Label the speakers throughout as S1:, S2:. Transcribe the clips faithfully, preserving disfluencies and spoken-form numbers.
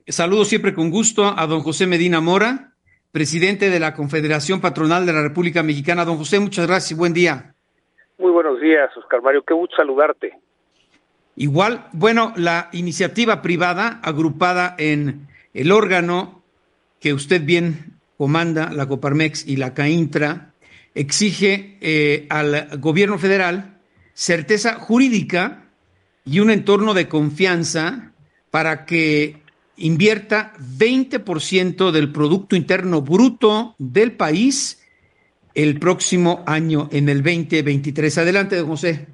S1: Saludo siempre con gusto a don José Medina Mora, presidente de la Confederación Patronal de la República Mexicana. Don José, muchas gracias y buen día.
S2: Muy buenos días, Oscar Mario, qué gusto saludarte.
S1: Igual, bueno, la iniciativa privada agrupada en el órgano que usted bien comanda, la Coparmex y la CAINTRA, exige eh, al gobierno federal certeza jurídica y un entorno de confianza para que invierta veinte por ciento del Producto Interno Bruto del país el próximo año, en el veinte veintitrés. Adelante, don José.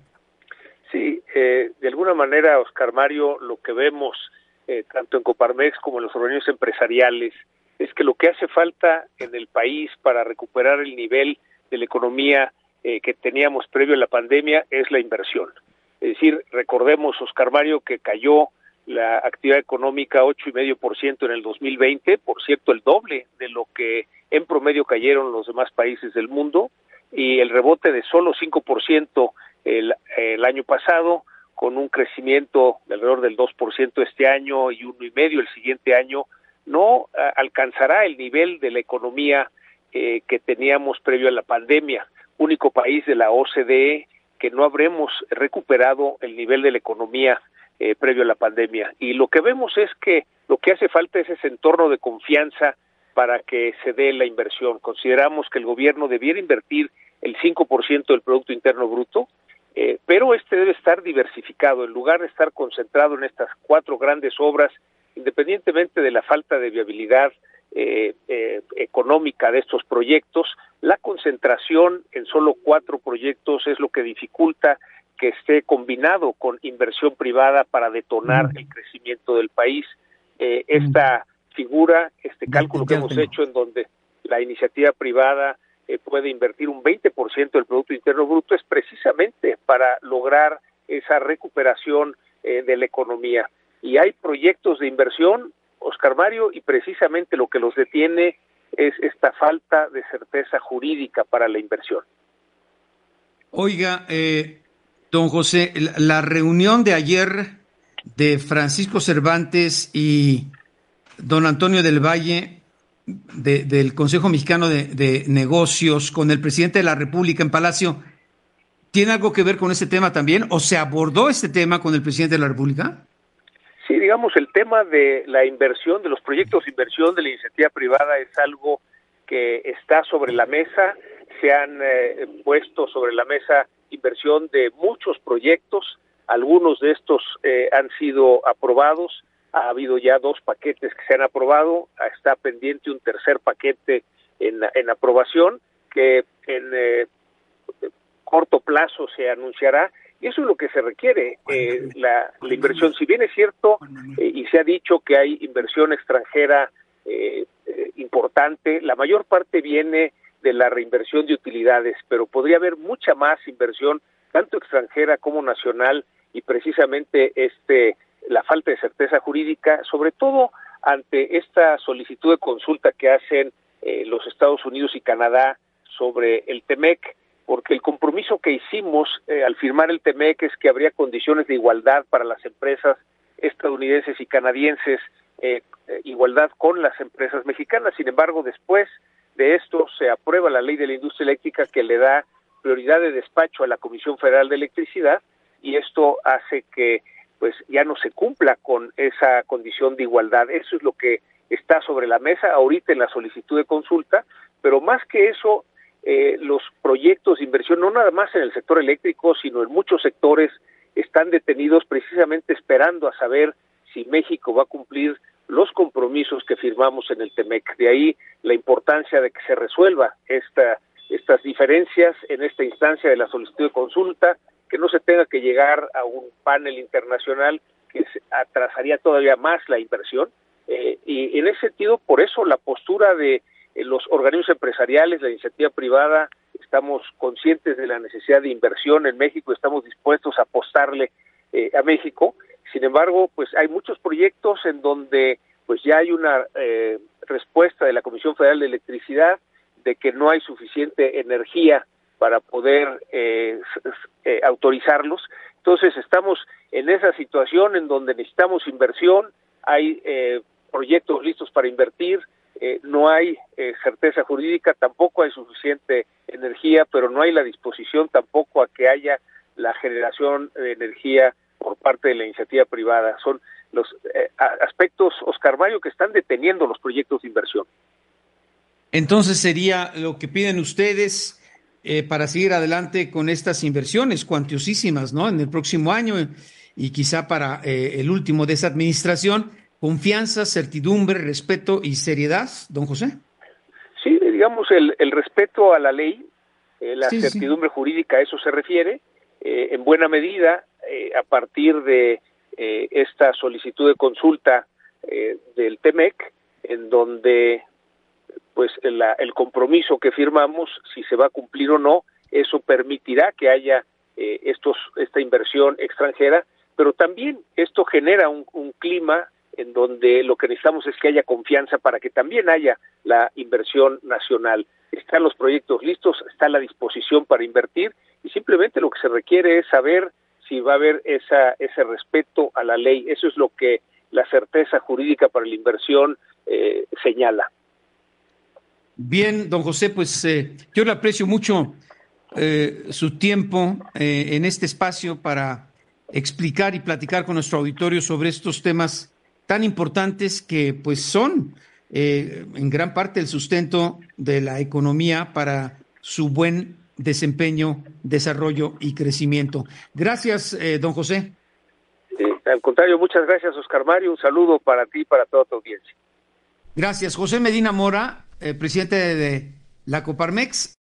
S2: Sí, eh, de alguna manera, Oscar Mario, lo que vemos eh, tanto en Coparmex como en los organismos empresariales es que lo que hace falta en el país para recuperar el nivel de la economía eh, que teníamos previo a la pandemia es la inversión. Es decir, recordemos, Oscar Mario, que cayó la actividad económica ocho coma cinco por ciento en el dos mil veinte, por cierto, el doble de lo que en promedio cayeron los demás países del mundo, y el rebote de solo cinco por ciento el, el año pasado, con un crecimiento de alrededor del dos por ciento este año y uno y medio el siguiente año, no a, alcanzará el nivel de la economía eh, que teníamos previo a la pandemia. Único país de la O C D E que no habremos recuperado el nivel de la economía Eh, previo a la pandemia. Y lo que vemos es que lo que hace falta es ese entorno de confianza para que se dé la inversión. Consideramos que el gobierno debiera invertir el cinco por ciento del Producto Interno Bruto, eh, pero este debe estar diversificado. En lugar de estar concentrado en estas cuatro grandes obras, independientemente de la falta de viabilidad eh, eh, económica de estos proyectos, la concentración en solo cuatro proyectos es lo que dificulta que esté combinado con inversión privada para detonar el crecimiento del país. Eh, esta figura, este cálculo que hemos hecho en donde la iniciativa privada eh, puede invertir un veinte por ciento del Producto Interno Bruto es precisamente para lograr esa recuperación eh, de la economía. Y hay proyectos de inversión, Oscar Mario, y precisamente lo que los detiene es esta falta de certeza jurídica para la inversión.
S1: Oiga, eh... don José, la reunión de ayer de Francisco Cervantes y don Antonio del Valle de, del Consejo Mexicano de, de Negocios con el presidente de la República en Palacio, ¿tiene algo que ver con este tema también? ¿O se abordó este tema con el presidente de la República?
S2: Sí, digamos, el tema de la inversión, de los proyectos de inversión de la iniciativa privada es algo que está sobre la mesa. Se han eh, puesto sobre la mesa inversión de muchos proyectos, algunos de estos eh, han sido aprobados, ha habido ya dos paquetes que se han aprobado, está pendiente un tercer paquete en, en aprobación que en eh, corto plazo se anunciará, y eso es lo que se requiere, eh, la, la inversión. Si bien es cierto, eh, y se ha dicho que hay inversión extranjera eh, eh, importante, la mayor parte viene de la reinversión de utilidades, pero podría haber mucha más inversión, tanto extranjera como nacional, y precisamente este la falta de certeza jurídica, sobre todo ante esta solicitud de consulta que hacen eh, los Estados Unidos y Canadá sobre el TEMEC, porque el compromiso que hicimos eh, al firmar el TEMEC es que habría condiciones de igualdad para las empresas estadounidenses y canadienses, eh, eh, igualdad con las empresas mexicanas. Sin embargo, después de esto se aprueba la ley de la industria eléctrica que le da prioridad de despacho a la Comisión Federal de Electricidad, y esto hace que pues ya no se cumpla con esa condición de igualdad. Eso es lo que está sobre la mesa ahorita en la solicitud de consulta, pero más que eso, eh, los proyectos de inversión, no nada más en el sector eléctrico, sino en muchos sectores, están detenidos precisamente esperando a saber si México va a cumplir los compromisos que firmamos en el TEMEC. De ahí la importancia de que se resuelva esta, estas diferencias en esta instancia de la solicitud de consulta, que no se tenga que llegar a un panel internacional que atrasaría todavía más la inversión. Eh, y en ese sentido, por eso la postura de eh, los organismos empresariales, la iniciativa privada, estamos conscientes de la necesidad de inversión en México, estamos dispuestos a apostarle eh, a México. Sin embargo, pues hay muchos proyectos en donde pues ya hay una eh, respuesta de la Comisión Federal de Electricidad de que no hay suficiente energía para poder eh, eh, autorizarlos. Entonces estamos en esa situación en donde necesitamos inversión, hay eh, proyectos listos para invertir, eh, no hay eh, certeza jurídica, tampoco hay suficiente energía, pero no hay la disposición tampoco a que haya la generación de energía por parte de la iniciativa privada. Son los eh, aspectos, Oscar Mario, que están deteniendo los proyectos de inversión.
S1: Entonces sería lo que piden ustedes eh, para seguir adelante con estas inversiones cuantiosísimas, ¿no? En el próximo año y quizá para eh, el último de esa administración, confianza, certidumbre, respeto y seriedad, don José.
S2: Sí, digamos el, el respeto a la ley, eh, la
S1: sí,
S2: certidumbre
S1: sí.
S2: jurídica, a eso se refiere, eh, en buena medida, eh, a partir de eh, esta solicitud de consulta eh, del T M E C, en donde pues la, el compromiso que firmamos, si se va a cumplir o no, eso permitirá que haya eh, estos esta inversión extranjera, pero también esto genera un, un clima en donde lo que necesitamos es que haya confianza para que también haya la inversión nacional. Están los proyectos listos, está la disposición para invertir y simplemente lo que se requiere es saber si va a haber esa, ese respeto a la ley. Eso es lo que la certeza jurídica para la inversión eh, señala.
S1: Bien, don José, pues eh, yo le aprecio mucho eh, su tiempo eh, en este espacio para explicar y platicar con nuestro auditorio sobre estos temas tan importantes que pues son eh, en gran parte el sustento de la economía para su buen desempeño, desarrollo y crecimiento. Gracias, eh, don José.
S2: Eh, al contrario, muchas gracias, Oscar Mario. Un saludo para ti y para toda tu audiencia.
S1: Gracias. José Medina Mora, eh, presidente de, de la Coparmex.